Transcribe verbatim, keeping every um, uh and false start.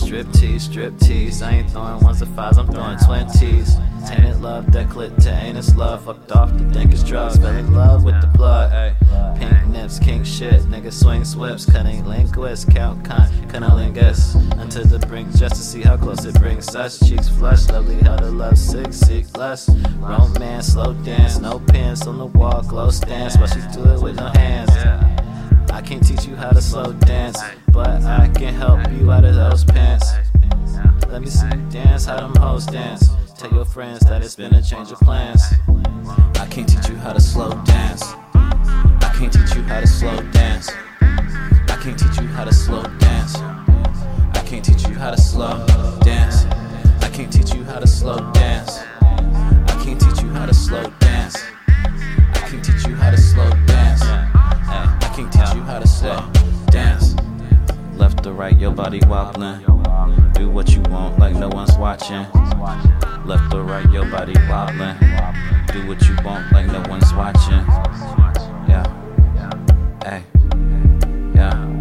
strip tease, strip tease. I ain't throwing ones to fives, I'm throwing twenties. Tainted love, that clit to anus love. Fucked off to think it's drugs, fell in love with the blood. Ay. Pink nips, king shit, niggas swing swips, cutting linguists, count con, cunnilingus. Until the brink, just to see how close it brings us. Cheeks flush, lovely how the love six, seek lust. Romance, slow dance, no pants on the wall, glow stance, but she do it with no hands. I can't teach you how to slow dance, but I can help you out of those pants. Let me see you dance, how them hoes dance. Tell your friends that it's been a change of plans. I can't teach you how to slow dance. I can't teach you how to slow dance. I can't teach you how to slow dance. I can't teach you how to slow dance. I can't teach you how to slow dance. I can't teach you how to slow dance. I can't teach you how to slow dance. I can't teach you how to slow dance. Left to right, your body wobbling. Do what you want like no one's watching. Left to right, your body wobbling. Do what you want like no one's watching. Yeah. Hey. Yeah.